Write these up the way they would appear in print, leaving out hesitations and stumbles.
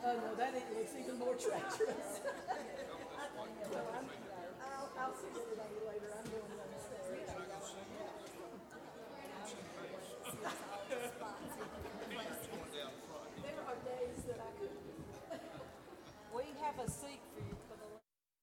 Oh, no, that looks even more treacherous. I'll see it later. I'm going downstairs. There are days that I couldn't. We have a seat for you for the.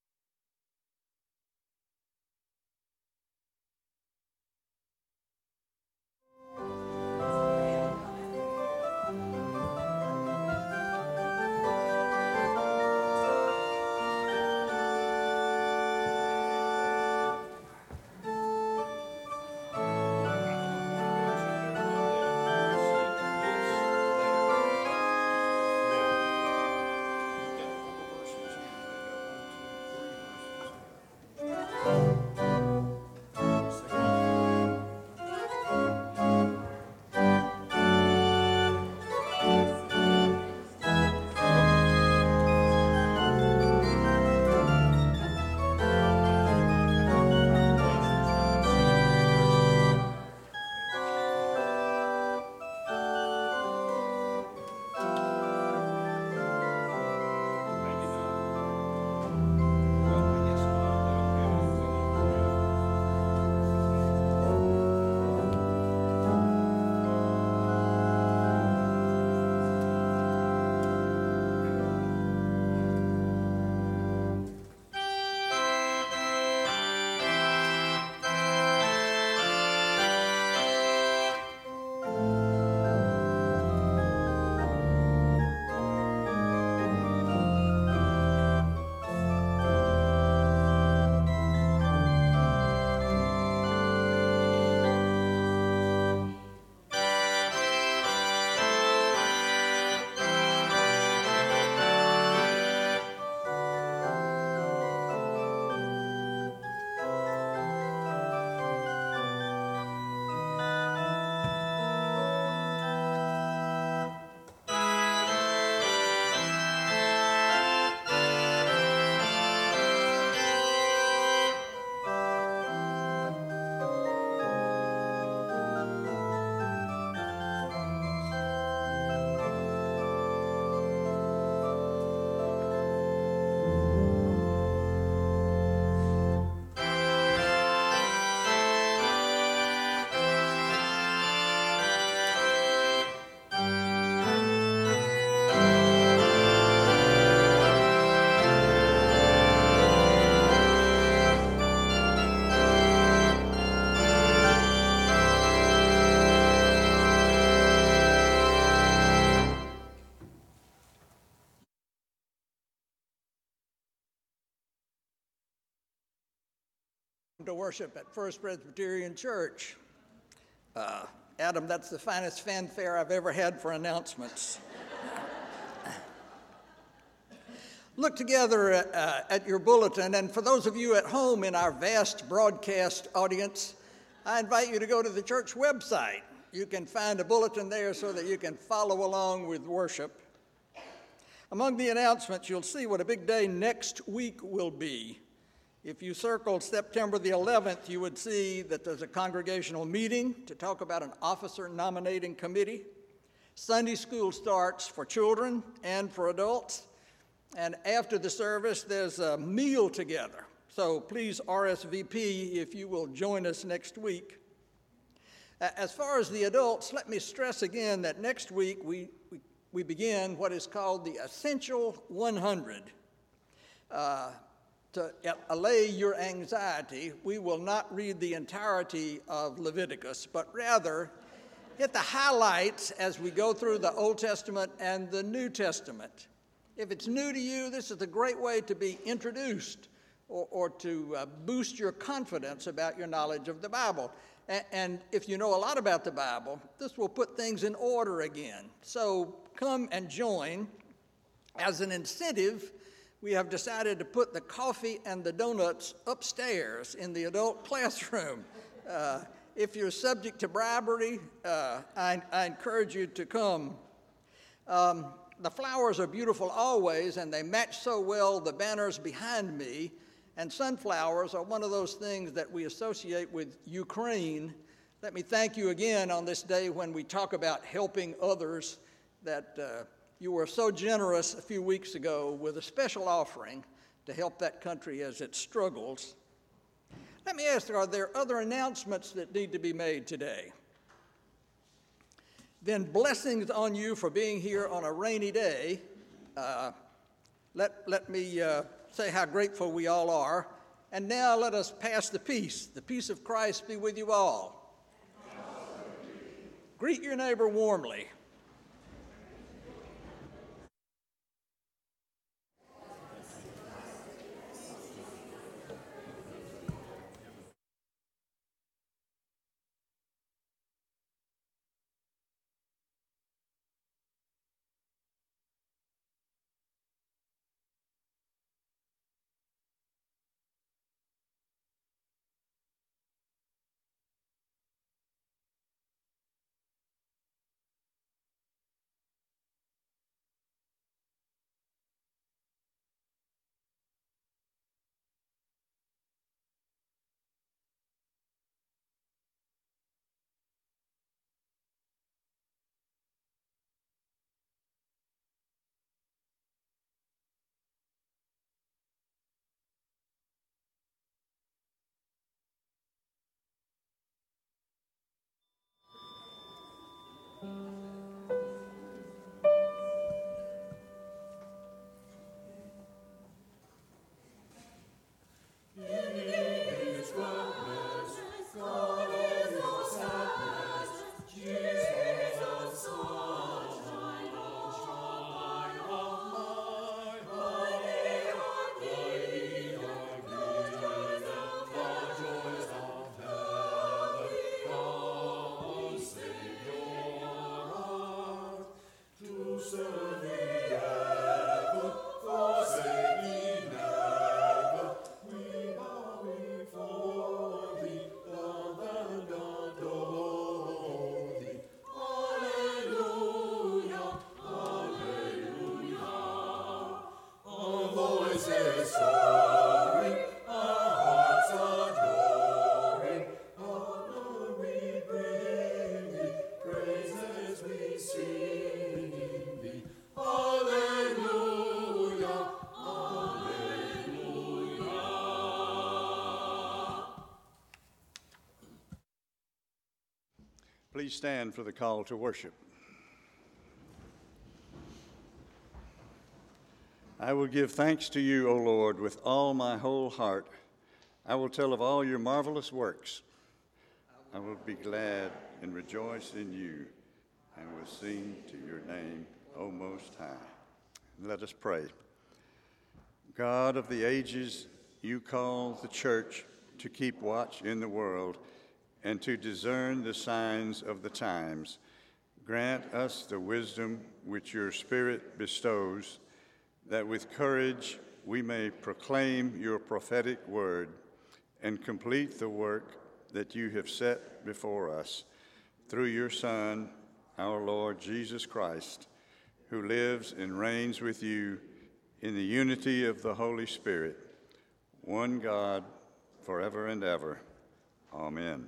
To worship at First Presbyterian Church. Adam, that's the finest fanfare I've ever had for announcements. Look together at your bulletin, and for those of you at home in our vast broadcast audience, I invite you to go to the church website. You can find a bulletin there so that you can follow along with worship. Among the announcements, you'll see what a big day next week will be. If you circled September the 11th, you would see that there's a congregational meeting to talk about an officer nominating committee. Sunday school starts for children and for adults. And after the service, there's a meal together. So please RSVP if you will join us next week. As far as the adults, let me stress again that next week we begin what is called the Essential 100. To allay your anxiety, we will not read the entirety of Leviticus, but rather hit the highlights as we go through the Old Testament and the New Testament. If it's new to you, this is a great way to be introduced or to boost your confidence about your knowledge of the Bible. And if you know a lot about the Bible, this will put things in order again. So come and join. As an incentive, we have decided to put the coffee and the donuts upstairs in the adult classroom. If you're subject to bribery, I encourage you to come. The flowers are beautiful always, and they match so well the banners behind me. And sunflowers are one of those things that we associate with Ukraine. Let me thank you again on this day when we talk about helping others that you were so generous a few weeks ago with a special offering to help that country as it struggles. Let me ask, are there other announcements that need to be made today? Then blessings on you for being here on a rainy day. Let me say how grateful we all are. And now let us pass the peace. The peace of Christ be with you all. Greet your neighbor warmly. Please stand for the call to worship. I will give thanks to you, O Lord, with all my whole heart. I will tell of all your marvelous works. I will be glad and rejoice in you, and will sing to your name, O Most High. Let us pray. God of the ages, you call the church to keep watch in the world and to discern the signs of the times. Grant us the wisdom which your Spirit bestows, that with courage we may proclaim your prophetic word and complete the work that you have set before us, through your Son, our Lord Jesus Christ, who lives and reigns with you in the unity of the Holy Spirit, one God, forever and ever. Amen.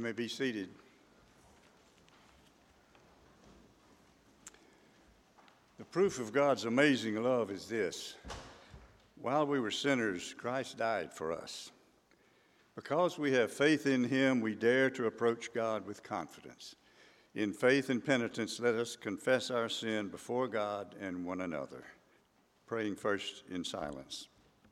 may be seated. The proof of God's amazing love is this: while we were sinners, Christ died for us. Because we have faith in him, we dare to approach God with confidence. In faith and penitence, let us confess our sin before God and one another, praying first in silence.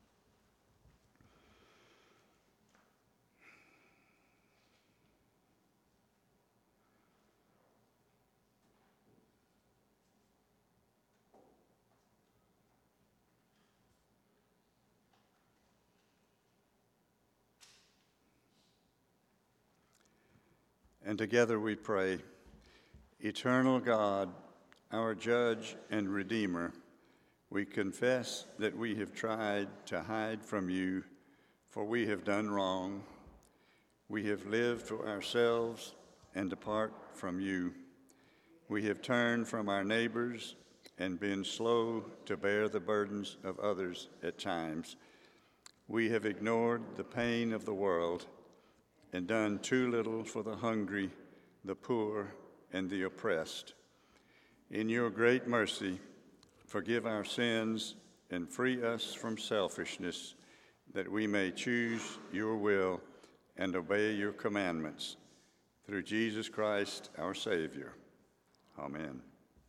And together we pray, Eternal God, our Judge and Redeemer, we confess that we have tried to hide from you, for we have done wrong. We have lived for ourselves and apart from you. We have turned from our neighbors and been slow to bear the burdens of others at times. We have ignored the pain of the world and done too little for the hungry, the poor, and the oppressed. In your great mercy, forgive our sins and free us from selfishness, that we may choose your will and obey your commandments. Through Jesus Christ, our Savior. Amen.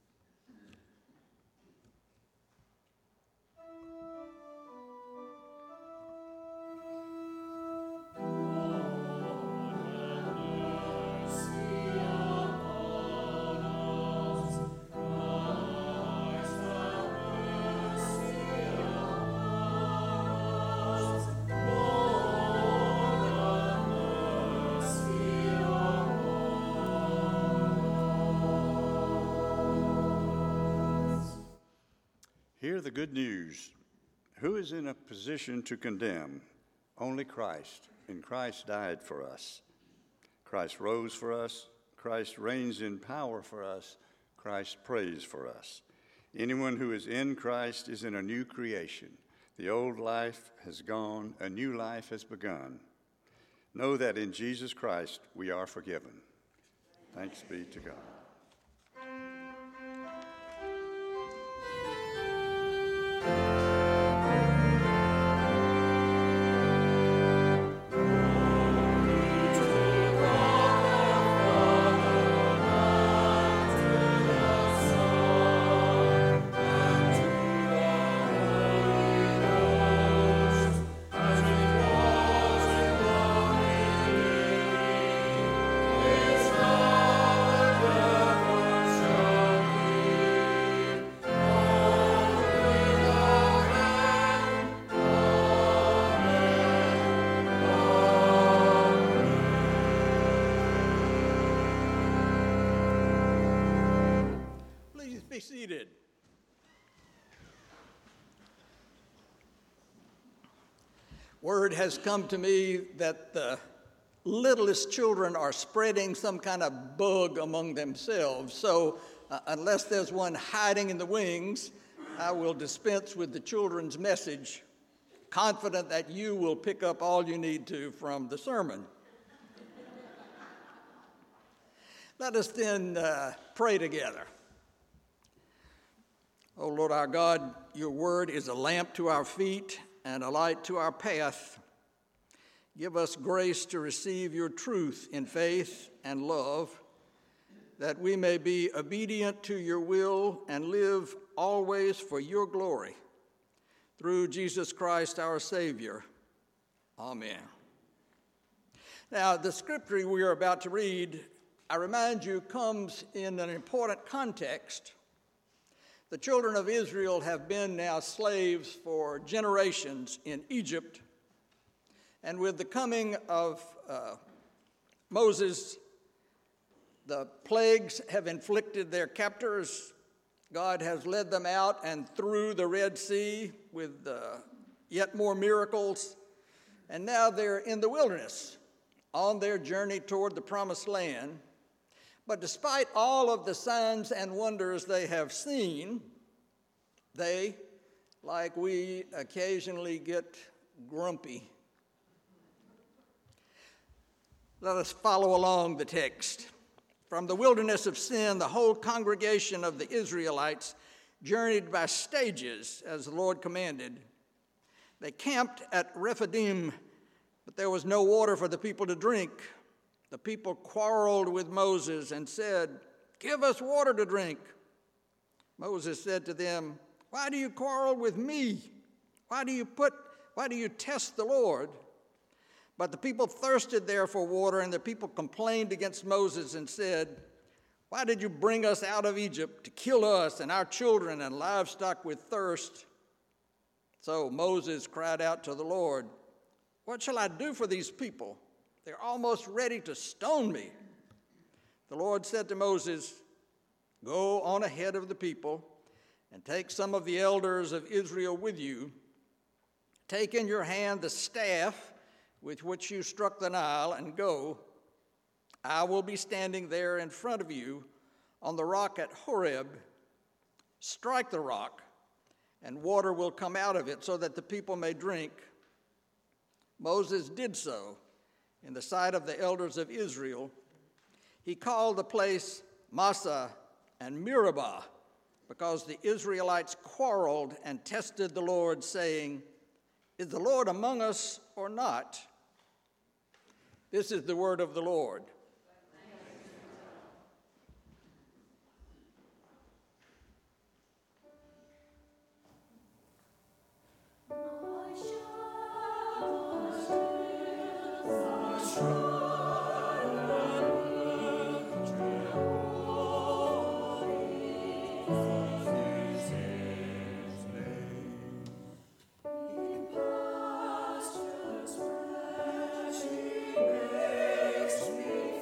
Hear the good news. Who is in a position to condemn? Only Christ, and Christ died for us. Christ rose for us. Christ reigns in power for us. Christ prays for us. Anyone who is in Christ is in a new creation. The old life has gone, a new life has begun. Know that in Jesus Christ we are forgiven. Thanks be to God. Be seated. Word has come to me that the littlest children are spreading some kind of bug among themselves. So unless there's one hiding in the wings, I will dispense with the children's message, confident that you will pick up all you need to from the sermon. Let us then pray together. O Lord our God, your word is a lamp to our feet and a light to our path. Give us grace to receive your truth in faith and love, that we may be obedient to your will and live always for your glory. Through Jesus Christ our Savior. Amen. Now, the scripture we are about to read, I remind you, comes in an important context. The children of Israel have been now slaves for generations in Egypt, and with the coming of Moses, the plagues have inflicted their captors. God has led them out and through the Red Sea with yet more miracles, and now they're in the wilderness on their journey toward the Promised Land. But despite all of the signs and wonders they have seen, they, like we, occasionally get grumpy. Let us follow along the text. From the wilderness of Sin, the whole congregation of the Israelites journeyed by stages, as the Lord commanded. They camped at Rephidim, but there was no water for the people to drink. The people quarreled with Moses and said, "Give us water to drink." Moses said to them, "Why do you quarrel with me? Why do you test the Lord?" But the people thirsted there for water, and the people complained against Moses and said, "Why did you bring us out of Egypt to kill us and our children and livestock with thirst?" So Moses cried out to the Lord, "What shall I do for these people? They're almost ready to stone me." The Lord said to Moses, "Go on ahead of the people and take some of the elders of Israel with you. Take in your hand the staff with which you struck the Nile and go. I will be standing there in front of you on the rock at Horeb. Strike the rock, and water will come out of it so that the people may drink." Moses did so in the sight of the elders of Israel. He called the place Massah and Meribah because the Israelites quarreled and tested the Lord, saying, "Is the Lord among us or not?" This is the word of the Lord. Makes me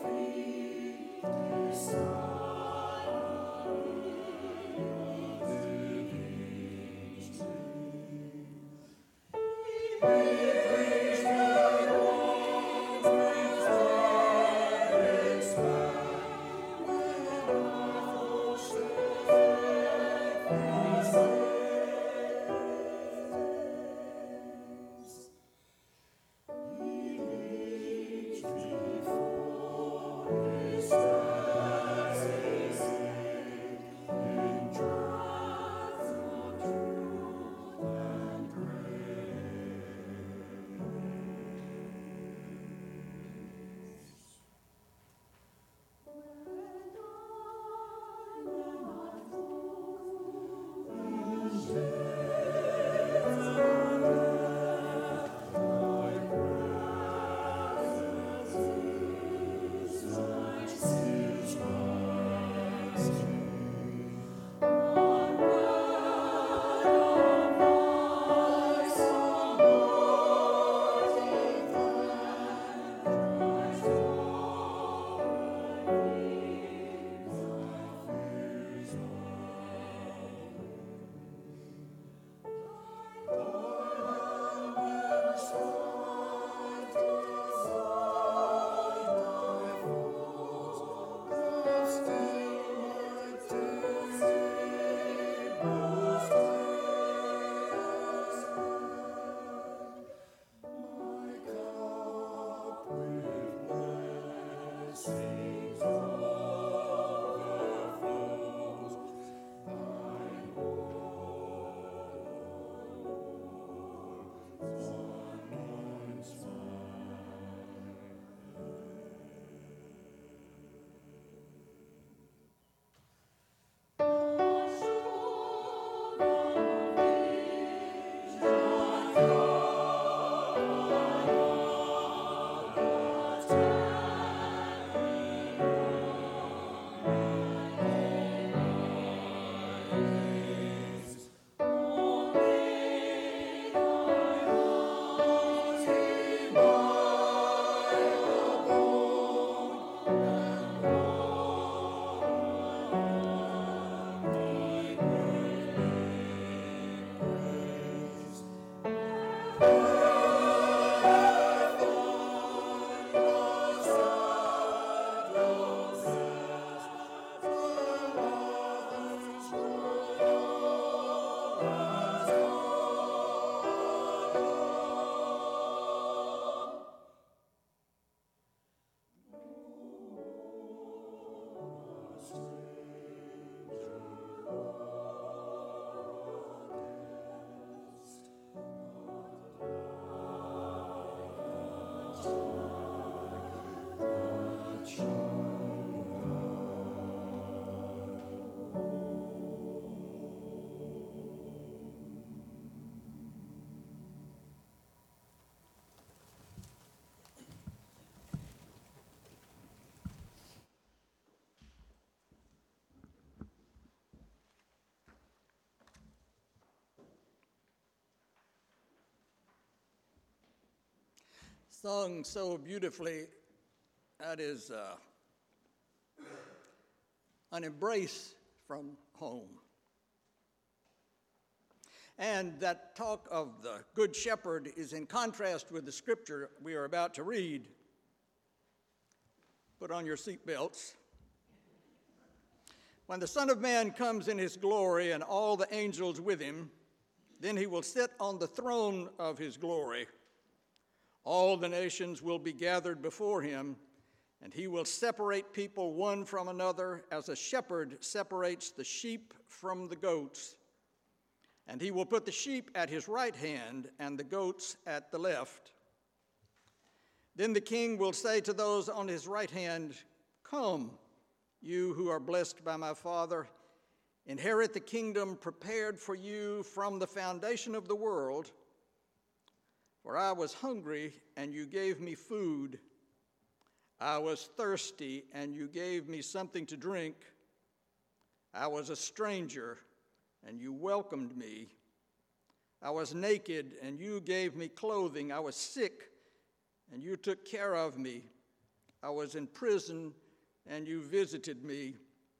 sung so beautifully. That is an embrace from home. And that talk of the Good Shepherd is in contrast with the scripture we are about to read. Put on your seatbelts. When the Son of Man comes in his glory and all the angels with him, then he will sit on the throne of his glory. All the nations will be gathered before him, and he will separate people one from another as a shepherd separates the sheep from the goats. And he will put the sheep at his right hand and the goats at the left. Then the king will say to those on his right hand, "Come, you who are blessed by my Father, inherit the kingdom prepared for you from the foundation of the world. For I was hungry, and you gave me food. I was thirsty, and you gave me something to drink. I was a stranger, and you welcomed me. I was naked, and you gave me clothing. I was sick, and you took care of me. I was in prison, and you visited me."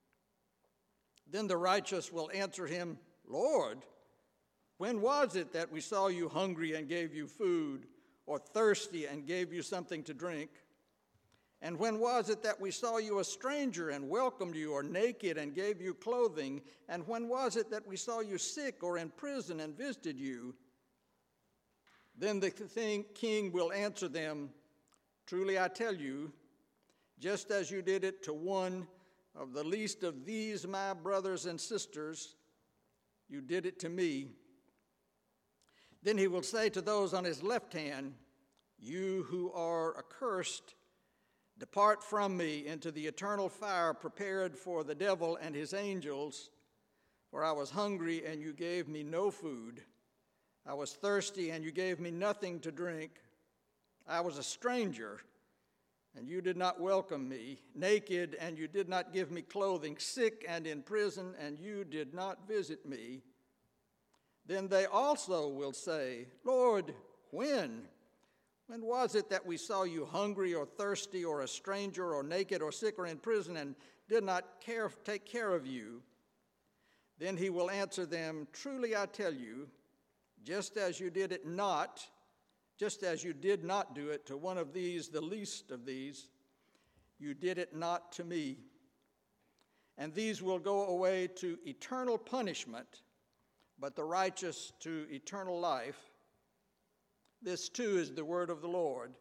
Then the righteous will answer him, "Lord, when was it that we saw you hungry and gave you food, or thirsty and gave you something to drink? And when was it that we saw you a stranger and welcomed you, or naked and gave you clothing? And when was it that we saw you sick or in prison and visited you?" Then the king will answer them, "Truly I tell you, just as you did it to one of the least of these my brothers and sisters, you did it to me." Then he will say to those on his left hand, "You who are accursed, depart from me into the eternal fire prepared for the devil and his angels. For I was hungry, and you gave me no food. I was thirsty, and you gave me nothing to drink. I was a stranger, and you did not welcome me, naked, and you did not give me clothing, sick and in prison, and you did not visit me." Then they also will say, "Lord, when? When was it that we saw you hungry or thirsty or a stranger or naked or sick or in prison and did not take care of you?" Then he will answer them, "Truly I tell you, just as you did not do it to one of these, the least of these, you did it not to me." And these will go away to eternal punishment, but the righteous to eternal life. This too is the word of the Lord.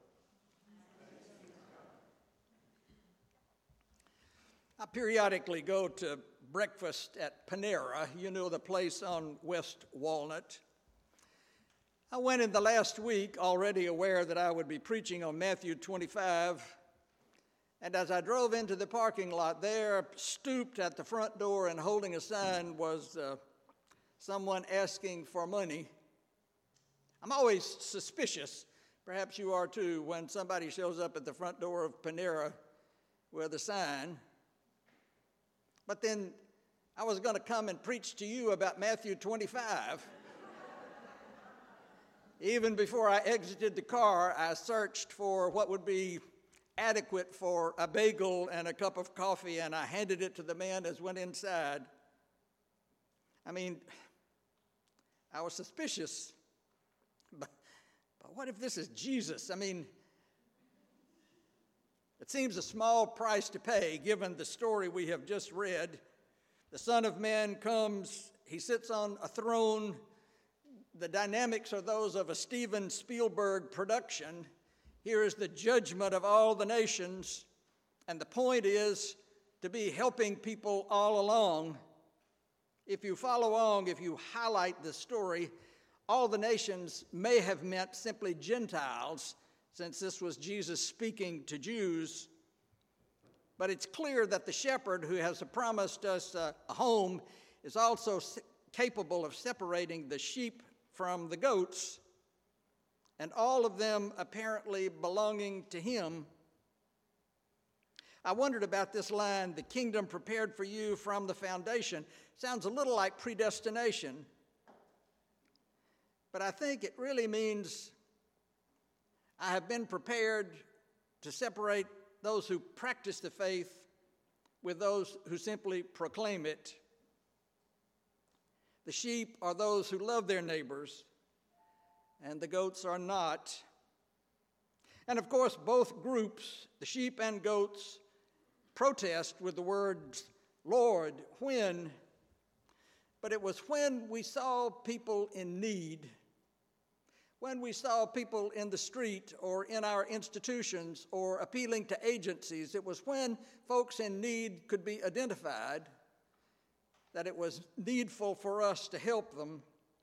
I periodically go to breakfast at Panera, you know, the place on West Walnut. I went in the last week already aware that I would be preaching on Matthew 25, and as I drove into the parking lot there, stooped at the front door and holding a sign was someone asking for money. I'm always suspicious, perhaps you are too, when somebody shows up at the front door of Panera with a sign. But then I was going to come and preach to you about Matthew 25. Even before I exited the car, I searched for what would be adequate for a bagel and a cup of coffee, and I handed it to the man as went inside. I mean, I was suspicious. But what if this is Jesus? I mean, it seems a small price to pay given the story we have just read. The Son of Man comes, he sits on a throne. The dynamics are those of a Steven Spielberg production. Here is the judgment of all the nations, and the point is to be helping people all along. If you follow along, if you highlight the story, all the nations may have meant simply Gentiles, since this was Jesus speaking to Jews. But it's clear that the shepherd who has promised us a home is also capable of separating the sheep from the goats, and all of them apparently belonging to him. I wondered about this line, "the kingdom prepared for you from the foundation." Sounds a little like predestination. But I think it really means I have been prepared to separate those who practice the faith with those who simply proclaim it. The sheep are those who love their neighbors, and the goats are not. And of course, both groups, the sheep and goats, protest with the words, Lord, when? But it was when we saw people in need, when we saw people in the street or in our institutions or appealing to agencies, it was when folks in need could be identified that it was needful for us to help them.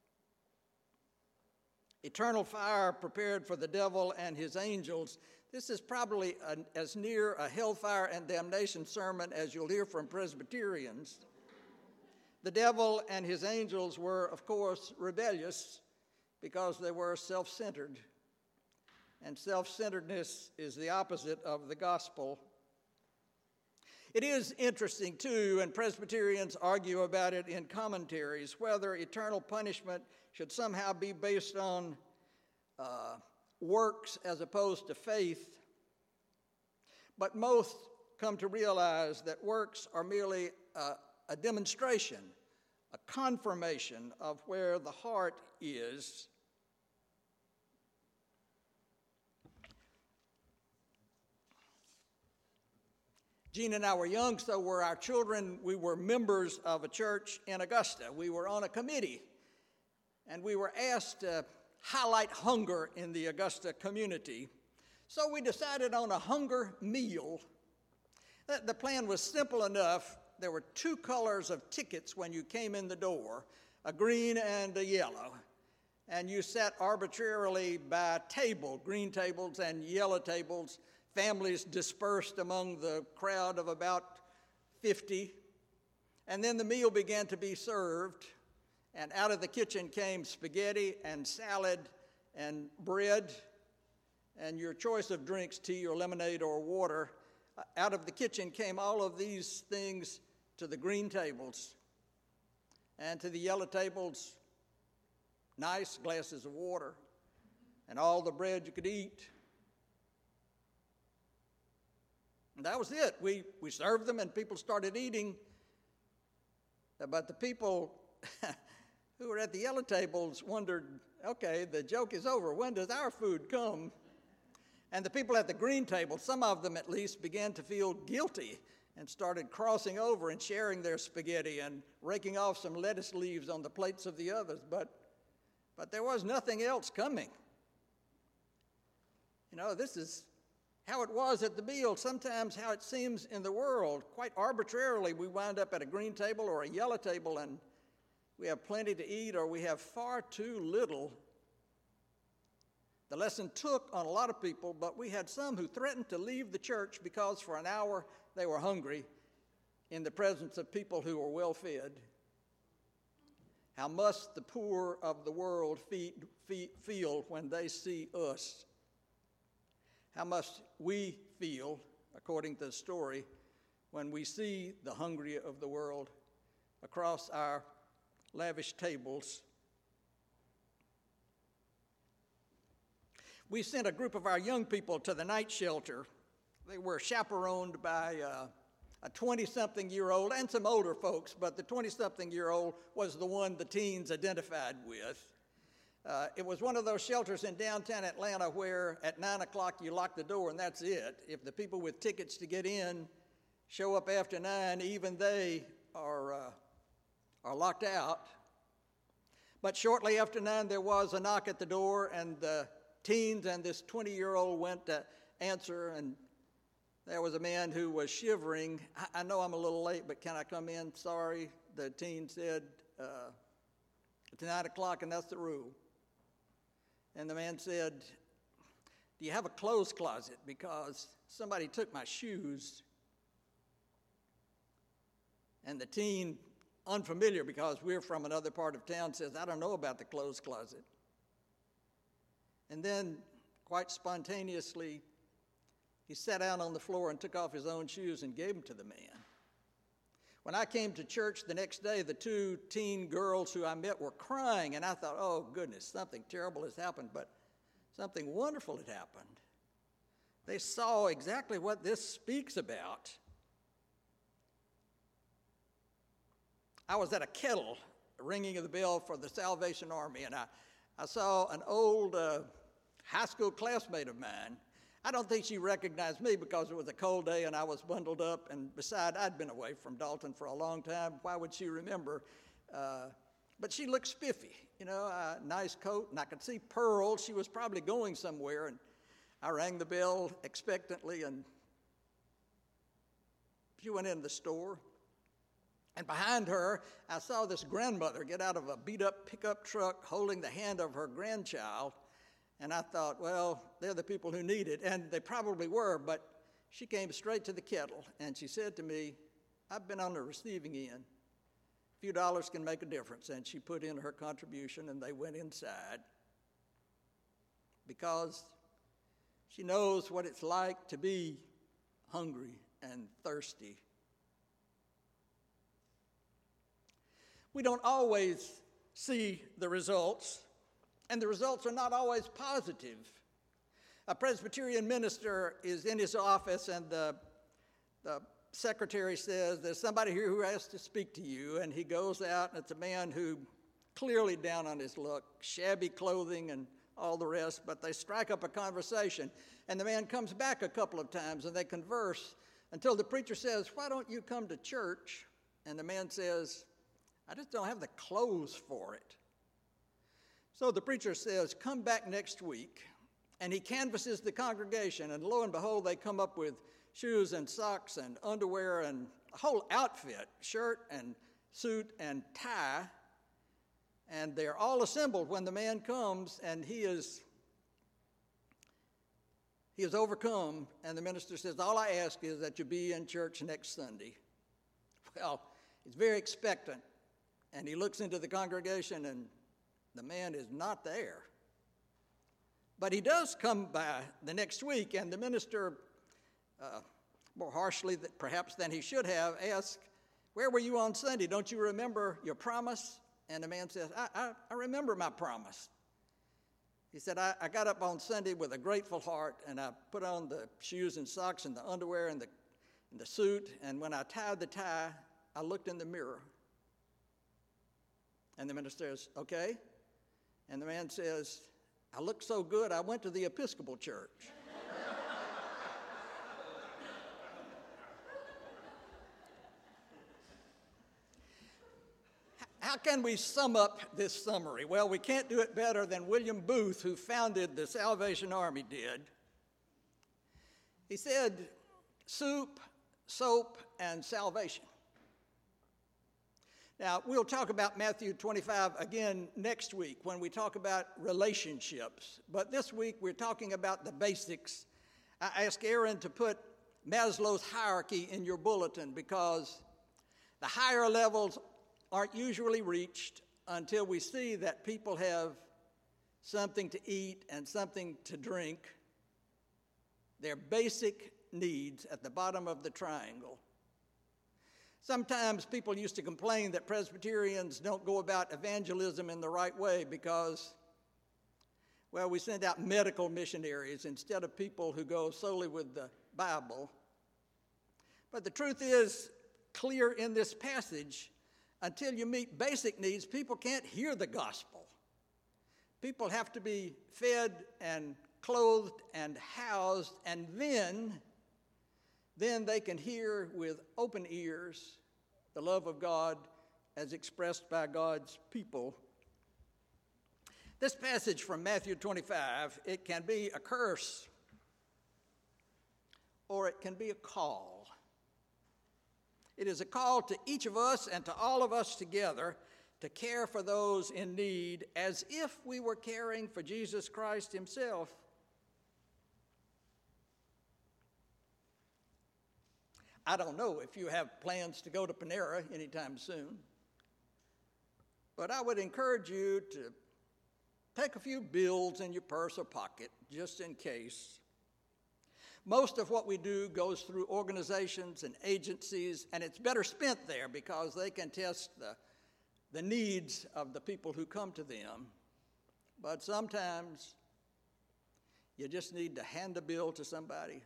Eternal fire prepared for the devil and his angels. This is probably as near a hellfire and damnation sermon as you'll hear from Presbyterians. The devil and his angels were, of course, rebellious because they were self-centered. And self-centeredness is the opposite of the gospel. It is interesting, too, and Presbyterians argue about it in commentaries, whether eternal punishment should somehow be based on works as opposed to faith. But most come to realize that works are merely a demonstration, a confirmation of where the heart is. Jean and I were young, so were our children. We were members of a church in Augusta. We were on a committee, and we were asked to highlight hunger in the Augusta community. So we decided on a hunger meal. The plan was simple enough. There were two colors of tickets when you came in the door, a green and a yellow. And you sat arbitrarily by table, green tables and yellow tables, families dispersed among the crowd of about 50. And then the meal began to be served, and out of the kitchen came spaghetti and salad and bread and your choice of drinks, tea or lemonade or water. Out of the kitchen came all of these things to the green tables, and to the yellow tables, nice glasses of water and all the bread you could eat. And that was it. We served them and people started eating. But the people who were at the yellow tables wondered, okay, the joke is over. When does our food come? And the people at the green table, some of them at least, began to feel guilty and started crossing over and sharing their spaghetti and raking off some lettuce leaves on the plates of the others. But there was nothing else coming. You know, this is how it was at the meal, sometimes how it seems in the world. Quite arbitrarily, we wind up at a green table or a yellow table, and we have plenty to eat or we have far too little. The lesson took on a lot of people, but we had some who threatened to leave the church because for an hour they were hungry in the presence of people who were well fed. How must the poor of the world feel when they see us? How must we feel, according to the story, when we see the hungry of the world across our lavish tables? We sent a group of our young people to the night shelter. They were chaperoned by a 20-something-year-old and some older folks, but the 20-something-year-old was the one the teens identified with. It was one of those shelters in downtown Atlanta where at 9 o'clock you lock the door and that's it. If the people with tickets to get in show up after 9, even they are locked out. But shortly after 9 there was a knock at the door, and the teens and this 20-year-old went to answer, and there was a man who was shivering. I know I'm a little late, but can I come in? Sorry, the teen said, it's 9 o'clock and that's the rule. And the man said, do you have a clothes closet? Because somebody took my shoes. And the teen, unfamiliar because we're from another part of town, says, I don't know about the clothes closet. And then, quite spontaneously, he sat down on the floor and took off his own shoes and gave them to the man. When I came to church the next day, the two teen girls who I met were crying, and I thought, oh, goodness, something terrible has happened. But something wonderful had happened. They saw exactly what this speaks about. I was at a kettle, ringing of the bell for the Salvation Army, and I saw an old high school classmate of mine. I don't think she recognized me because it was a cold day and I was bundled up, and besides, I'd been away from Dalton for a long time. Why would she remember? But she looked spiffy, a nice coat, and I could see pearls. She was probably going somewhere, and I rang the bell expectantly, and she went in the store. And behind her, I saw this grandmother get out of a beat-up pickup truck holding the hand of her grandchild. And I thought, well, they're the people who need it. And they probably were, but she came straight to the kettle, and she said to me, I've been on the receiving end. A few dollars can make a difference. And she put in her contribution, and they went inside. Because she knows what it's like to be hungry and thirsty. We don't always see the results, and the results are not always positive. A Presbyterian minister is in his office, and the secretary says, there's somebody here who has to speak to you, and he goes out, and it's a man who clearly down on his luck, shabby clothing and all the rest, but they strike up a conversation, and the man comes back a couple of times, and they converse until the preacher says, why don't you come to church? And the man says, I just don't have the clothes for it. So the preacher says, come back next week. And he canvasses the congregation, and lo and behold, they come up with shoes and socks and underwear and a whole outfit, shirt and suit and tie. And they're all assembled when the man comes, and he is overcome. And the minister says, all I ask is that you be in church next Sunday. Well, he's very expectant. And he looks into the congregation, and the man is not there. But he does come by the next week, and the minister, more harshly perhaps than he should have, asks, where were you on Sunday? Don't you remember your promise? And the man says, I remember my promise. He said, I got up on Sunday with a grateful heart, and I put on the shoes and socks and the underwear and the suit, and when I tied the tie, I looked in the mirror. And the minister says, okay. And the man says, I look so good, I went to the Episcopal Church. How can we sum up this summary? Well, we can't do it better than William Booth, who founded the Salvation Army, did. He said, soup, soap, and salvation. Now, we'll talk about Matthew 25 again next week when we talk about relationships. But this week, we're talking about the basics. I asked Aaron to put Maslow's hierarchy in your bulletin because the higher levels aren't usually reached until we see that people have something to eat and something to drink. Their basic needs at the bottom of the triangle. Sometimes people used to complain that Presbyterians don't go about evangelism in the right way because, well, we send out medical missionaries instead of people who go solely with the Bible. But the truth is clear in this passage. Until you meet basic needs, people can't hear the gospel. People have to be fed and clothed and housed, and then they can hear with open ears the love of God as expressed by God's people. This passage from Matthew 25, it can be a curse or it can be a call. It is a call to each of us and to all of us together to care for those in need as if we were caring for Jesus Christ himself. I don't know if you have plans to go to Panera anytime soon, but I would encourage you to take a few bills in your purse or pocket just in case. Most of what we do goes through organizations and agencies, and it's better spent there because they can test the needs of the people who come to them. But sometimes You just need to hand a bill to somebody.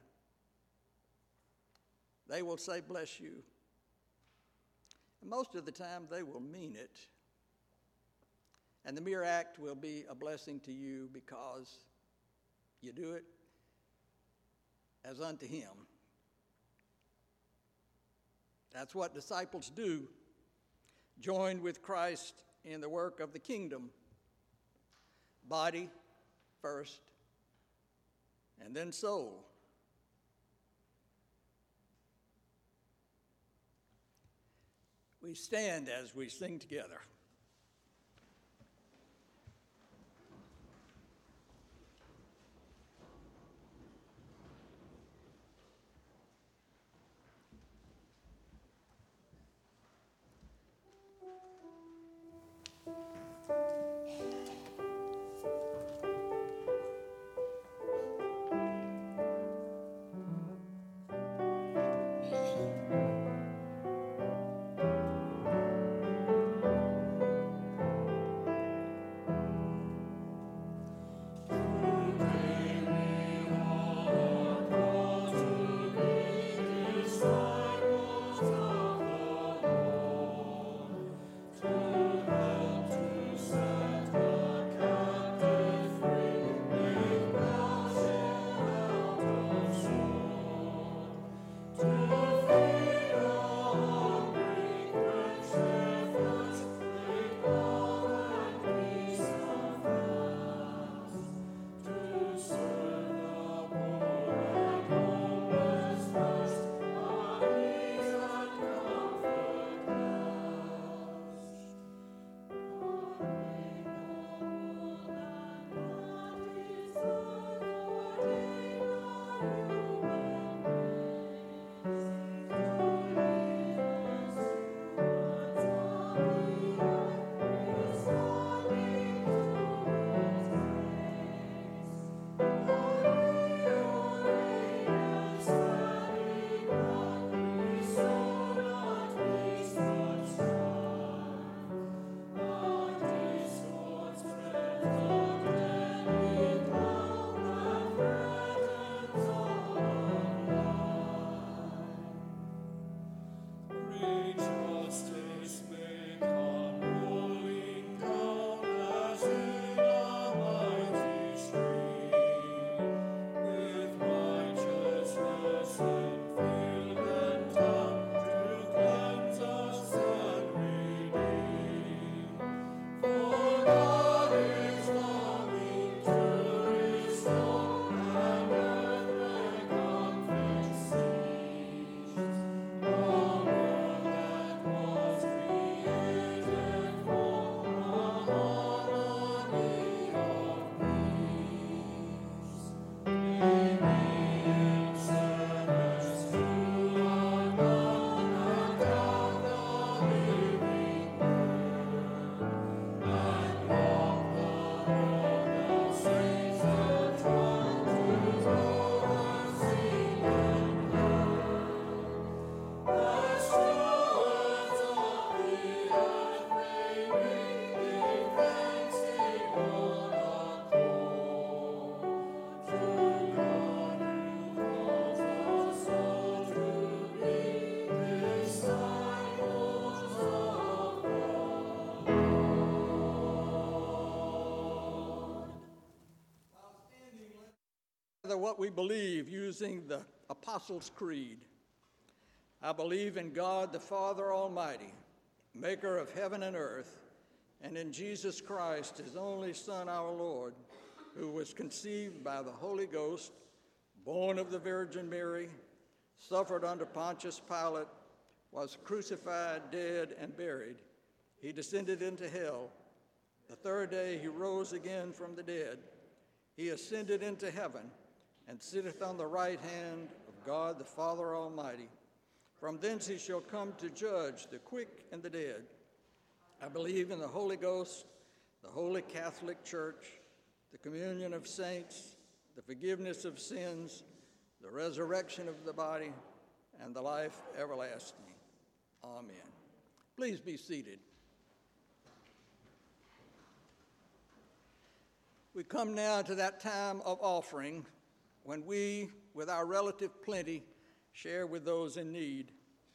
They will say, bless you. And most of the time, they will mean it. And the mere act will be a blessing to you because you do it as unto him. That's what disciples do, joined with Christ in the work of the kingdom. Body first, and then soul. We stand as we sing together. What we believe using the Apostles' Creed. I believe in God the Father Almighty, maker of heaven and earth, and in Jesus Christ, his only Son, our Lord, who was conceived by the Holy Ghost, born of the Virgin Mary, suffered under Pontius Pilate, was crucified, dead, and buried. He descended into hell. The third day he rose again from the dead. He ascended into heaven and sitteth on the right hand of God the Father Almighty. From thence he shall come to judge the quick and the dead. I believe in the Holy Ghost, the Holy Catholic Church, the communion of saints, the forgiveness of sins, the resurrection of the body, and the life everlasting. Amen. Please be seated. We come now to that time of offering when we, with our relative plenty, share with those in need.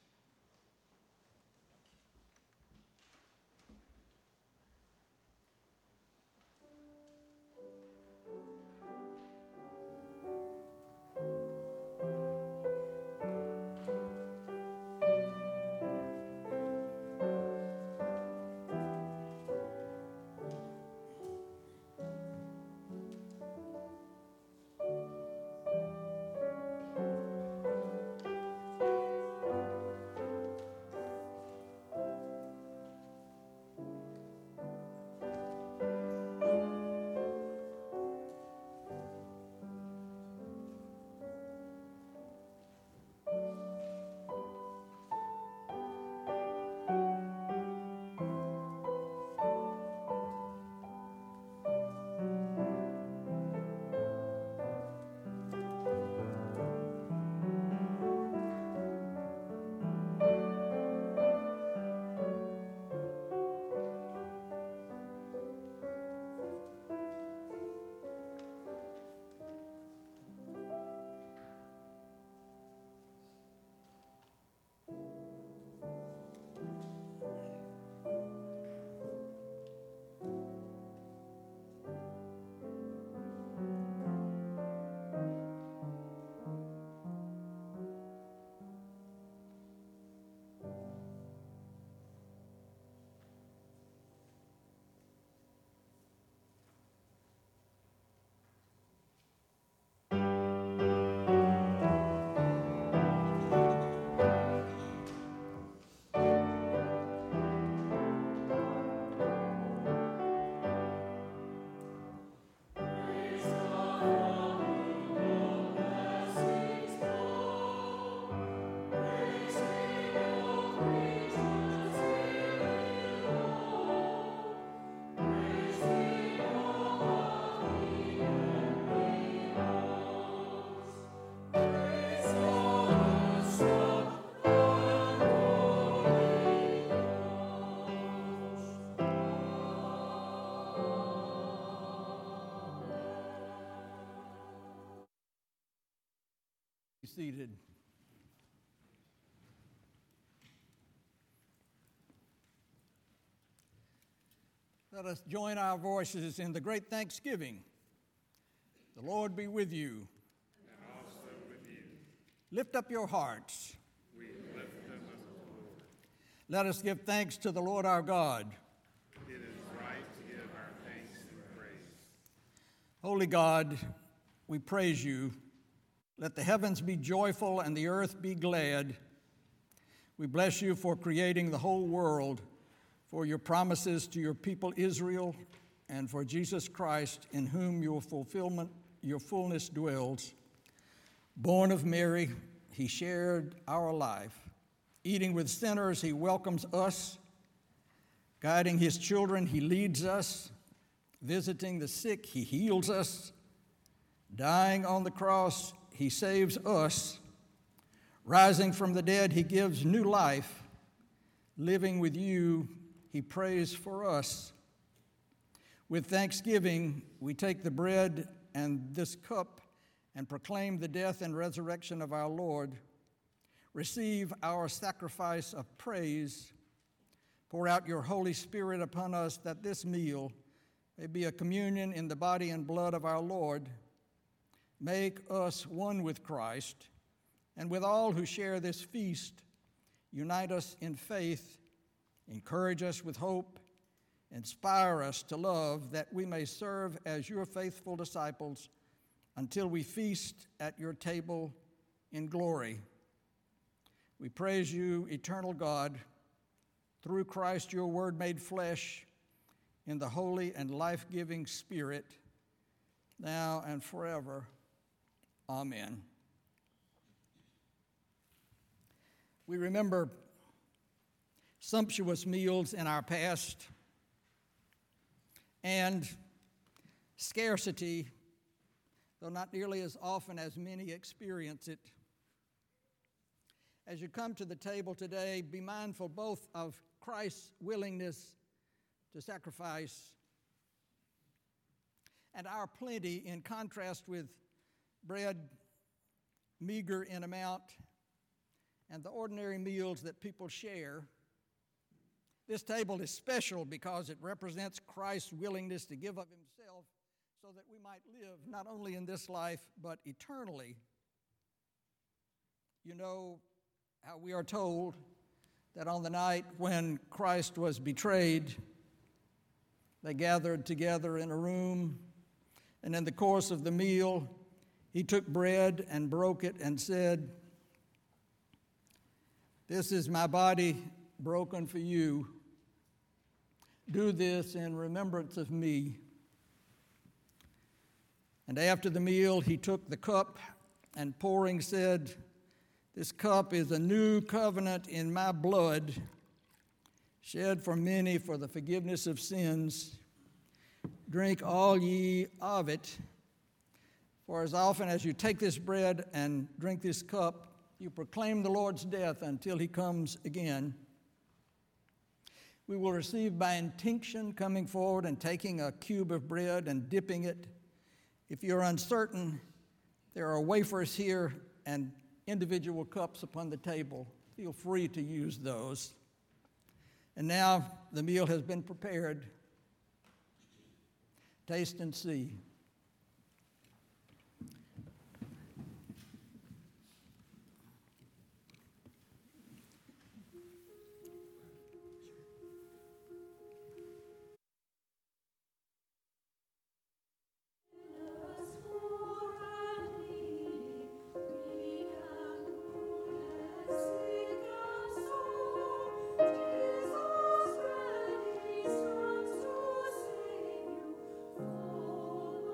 Seated. Let us join our voices in the great thanksgiving. The Lord be with you. And also with you. Lift up your hearts. We lift them up, Lord. Let us give thanks to the Lord our God. It is right to give our thanks and praise. Holy God, we praise you. Let the heavens be joyful and the earth be glad. We bless you for creating the whole world, for your promises to your people Israel, and for Jesus Christ, in whom your fullness dwells. Born of Mary, he shared our life. Eating with sinners, he welcomes us. Guiding his children, he leads us. Visiting the sick, he heals us. Dying on the cross, he saves us. Rising from the dead, he gives new life. Living with you, he prays for us. With thanksgiving, we take the bread and this cup and proclaim the death and resurrection of our Lord. Receive our sacrifice of praise. Pour out your Holy Spirit upon us that this meal may be a communion in the body and blood of our Lord. Make us one with Christ, and with all who share this feast, unite us in faith, encourage us with hope, inspire us to love, that we may serve as your faithful disciples until we feast at your table in glory. We praise you, eternal God, through Christ, your word made flesh, in the holy and life-giving Spirit, now and forever. Amen. We remember sumptuous meals in our past and scarcity, though not nearly as often as many experience it. As you come to the table today, be mindful both of Christ's willingness to sacrifice and our plenty in contrast with bread meager in amount and the ordinary meals that people share. This table is special because it represents Christ's willingness to give of himself so that we might live not only in this life but eternally. You know how we are told that on the night when Christ was betrayed, they gathered together in a room, and in the course of the meal, he took bread and broke it and said, "This is my body broken for you. Do this in remembrance of me." And after the meal, he took the cup and pouring said, "This cup is a new covenant in my blood, shed for many for the forgiveness of sins. Drink all ye of it, for as often as you take this bread and drink this cup, you proclaim the Lord's death until he comes again." We will receive by intinction, coming forward and taking a cube of bread and dipping it. If you're uncertain, there are wafers here and individual cups upon the table. Feel free to use those. And now the meal has been prepared. Taste and see. Jesus, ready, stands to save you.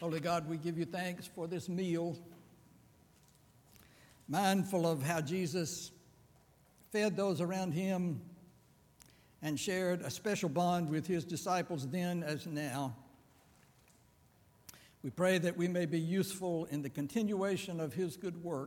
Holy God, we give you thanks for this meal, mindful of how Jesus fed those around him and shared a special bond with his disciples then as now. We pray that we may be useful in the continuation of his good work,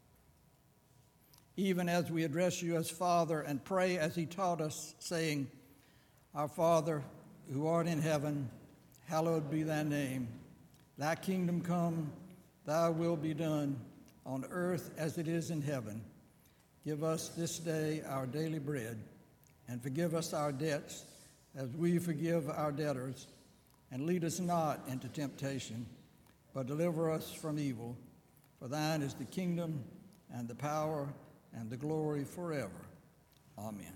even as we address you as Father and pray as he taught us, saying, Our Father, who art in heaven, hallowed be thy name. Thy kingdom come, thy will be done, on earth as it is in heaven. Give us this day our daily bread, and forgive us our debts as we forgive our debtors. And lead us not into temptation, but deliver us from evil. For thine is the kingdom and the power and the glory forever. Amen.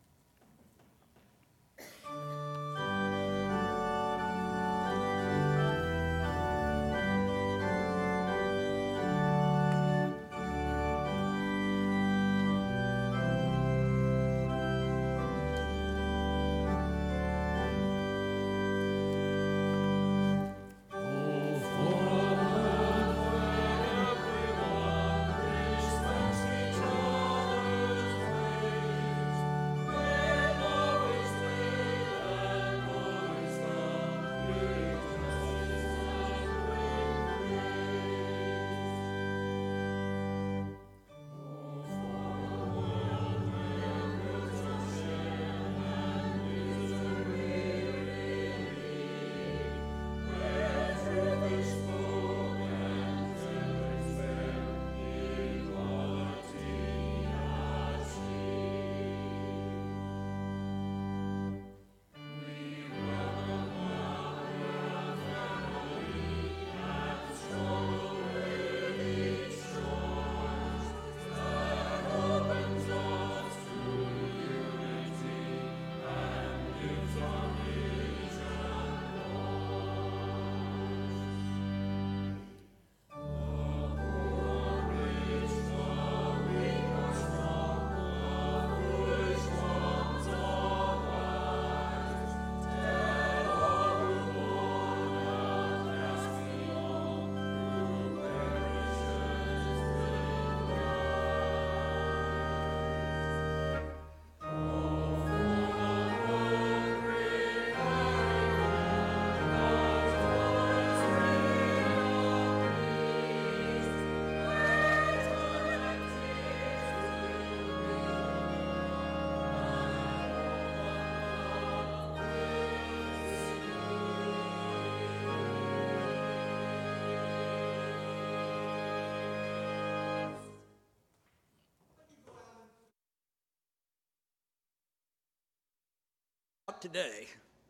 Today,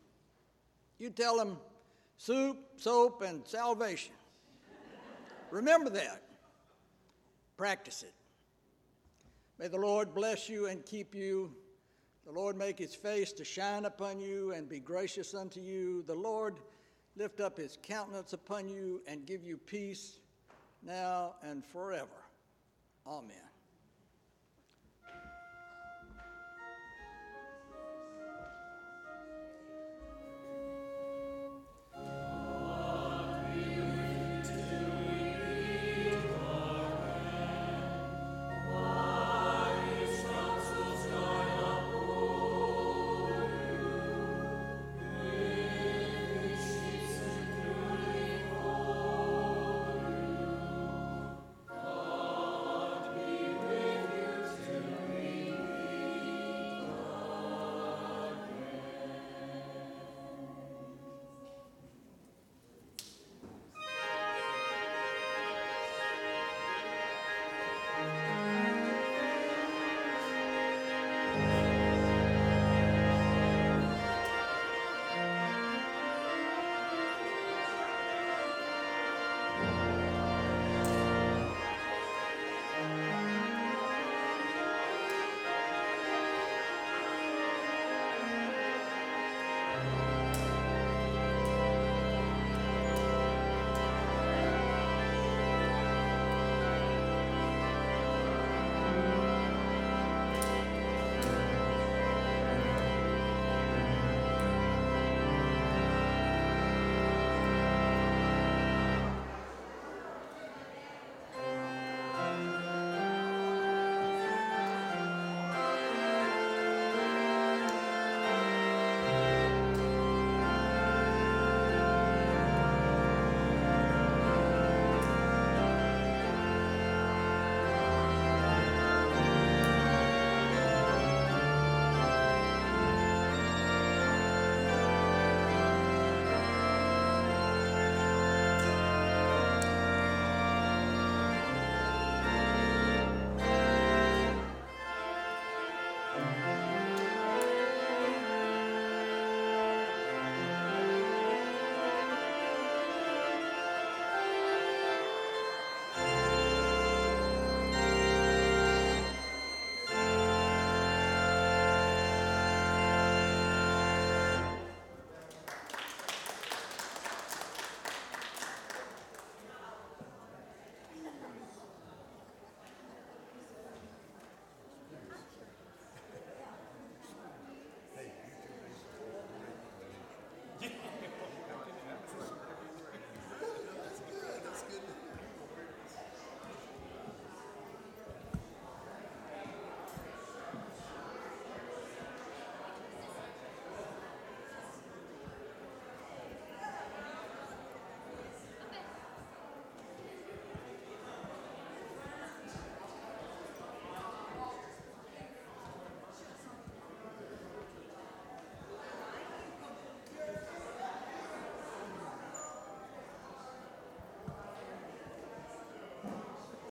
you tell them soup, soap, and salvation. Remember that. Practice it. May the Lord bless you and keep you. The Lord make his face to shine upon you and be gracious unto you. The Lord lift up his countenance upon you and give you peace now and forever. Amen.